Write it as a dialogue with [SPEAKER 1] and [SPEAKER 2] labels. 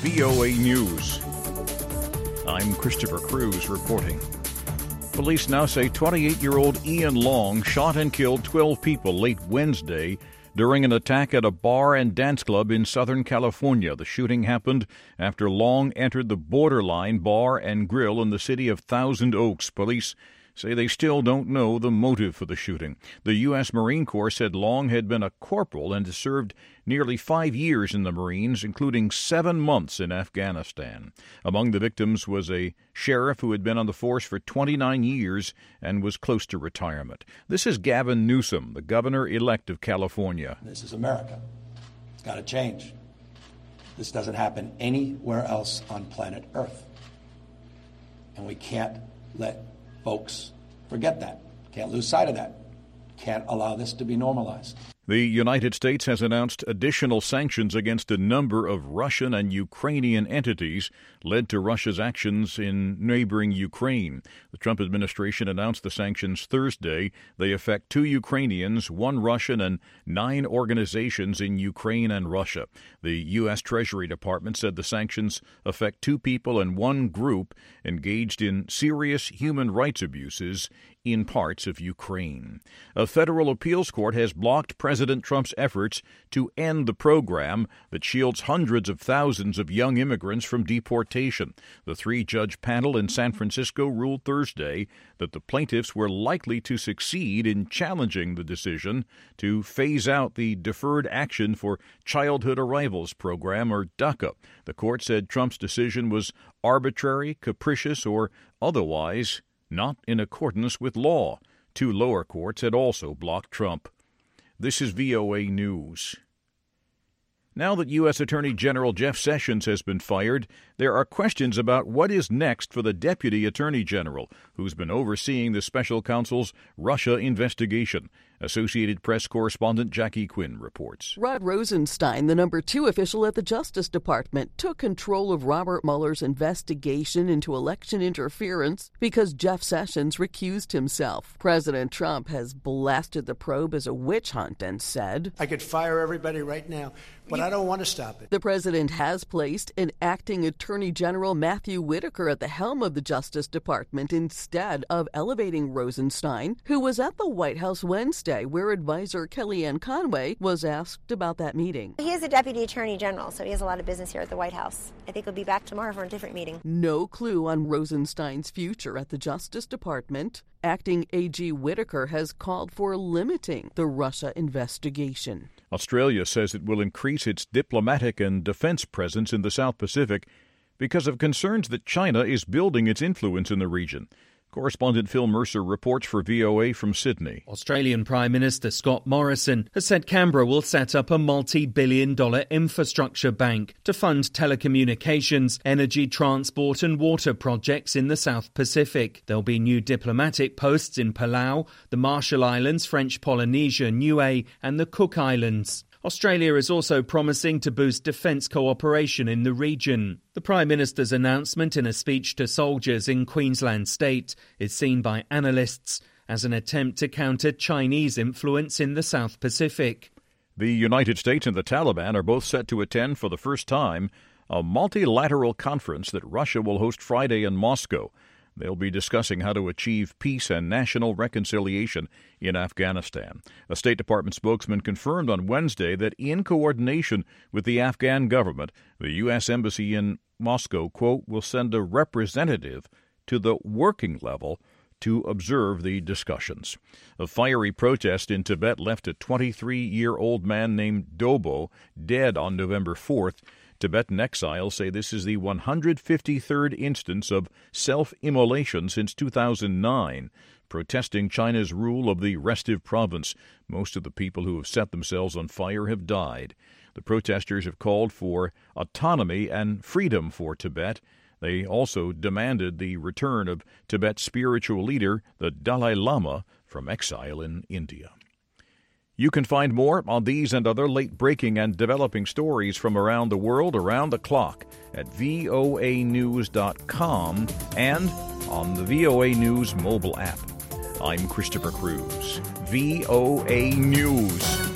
[SPEAKER 1] VOA News. I'm Christopher Cruz reporting. Police now say 28-year-old Ian Long shot and killed 12 people late Wednesday during an attack at a bar and dance club in Southern California. The shooting happened after Long entered the Borderline Bar and Grill in the city of Thousand Oaks. Police say they still don't know the motive for the shooting. The U.S. Marine Corps said Long had been a corporal and has served nearly 5 years in the Marines, including 7 months in Afghanistan. Among the victims was a sheriff who had been on the force for 29 years and was close to retirement. This is Gavin Newsom, the governor-elect of California.
[SPEAKER 2] This is America. It's got to change. This doesn't happen anywhere else on planet Earth. And we can't let folks forget that. Can't lose sight of that. Can't allow this to be normalized.
[SPEAKER 1] The United States has announced additional sanctions against a number of Russian and Ukrainian entities led to Russia's actions in neighboring Ukraine. The Trump administration announced the sanctions Thursday. They affect 2 Ukrainians, 1 Russian, and 9 organizations in Ukraine and Russia. The U.S. Treasury Department said the sanctions affect 2 people and 1 group engaged in serious human rights abuses in parts of Ukraine. A federal appeals court has blocked President Trump's efforts to end the program that shields hundreds of thousands of young immigrants from deportation. The 3-judge panel in San Francisco ruled Thursday that the plaintiffs were likely to succeed in challenging the decision to phase out the Deferred Action for Childhood Arrivals program, or DACA. The court said Trump's decision was arbitrary, capricious, or otherwise not in accordance with law. 2 lower courts had also blocked Trump. This is VOA News. Now that U.S. Attorney General Jeff Sessions has been fired, there are questions about what is next for the Deputy Attorney General, who's been overseeing the special counsel's Russia investigation. Associated Press correspondent Jackie Quinn reports.
[SPEAKER 3] Rod Rosenstein, the number 2 official at the Justice Department, took control of Robert Mueller's investigation into election interference because Jeff Sessions recused himself. President Trump has blasted the probe as a witch hunt and said,
[SPEAKER 4] I could fire everybody right now, but I don't want to stop it.
[SPEAKER 3] The president has placed an acting Attorney General Matthew Whitaker at the helm of the Justice Department instead of elevating Rosenstein, who was at the White House Wednesday, where advisor Kellyanne Conway was asked about that meeting.
[SPEAKER 5] He is a deputy attorney general, so he has a lot of business here at the White House. I think he'll be back tomorrow for a different meeting.
[SPEAKER 3] No clue on Rosenstein's future at the Justice Department. Acting AG Whitaker has called for limiting the Russia investigation.
[SPEAKER 1] Australia says it will increase its diplomatic and defense presence in the South Pacific because of concerns that China is building its influence in the region. Correspondent Phil Mercer reports for VOA from Sydney.
[SPEAKER 6] Australian Prime Minister Scott Morrison has said Canberra will set up a multi-billion-dollar infrastructure bank to fund telecommunications, energy, transport and water projects in the South Pacific. There'll be new diplomatic posts in Palau, the Marshall Islands, French Polynesia, Niue and the Cook Islands. Australia is also promising to boost defence cooperation in the region. The Prime Minister's announcement in a speech to soldiers in Queensland State is seen by analysts as an attempt to counter Chinese influence in the South Pacific.
[SPEAKER 1] The United States and the Taliban are both set to attend for the first time a multilateral conference that Russia will host Friday in Moscow. They'll be discussing how to achieve peace and national reconciliation in Afghanistan. A State Department spokesman confirmed on Wednesday that in coordination with the Afghan government, the U.S. Embassy in Moscow, quote, will send a representative to the working level to observe the discussions. A fiery protest in Tibet left a 23-year-old man named Dobo dead on November 4th. Tibetan exiles say this is the 153rd instance of self-immolation since 2009, protesting China's rule of the restive province. Most of the people who have set themselves on fire have died. The protesters have called for autonomy and freedom for Tibet. They also demanded the return of Tibet's spiritual leader, the Dalai Lama, from exile in India. You can find more on these and other late-breaking and developing stories from around the world around the clock at voanews.com and on the VOA News mobile app. I'm Christopher Cruz. VOA News.